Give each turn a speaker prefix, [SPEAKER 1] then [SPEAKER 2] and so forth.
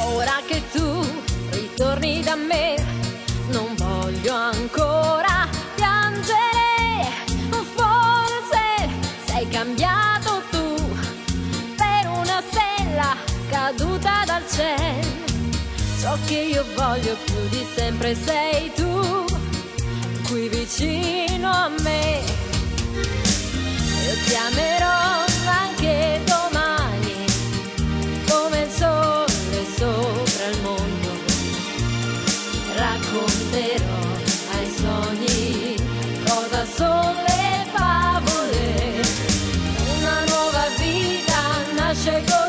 [SPEAKER 1] Ora che tu ritorni da me, non voglio ancora piangere. Forse sei cambiato tu per una stella caduta dal cielo. Ciò che io voglio più di sempre sei tu, qui vicino a me. Io ti amerò anche domani, come il sole sopra il mondo. Racconterò ai sogni cosa sono le favole. Una nuova vita nasce con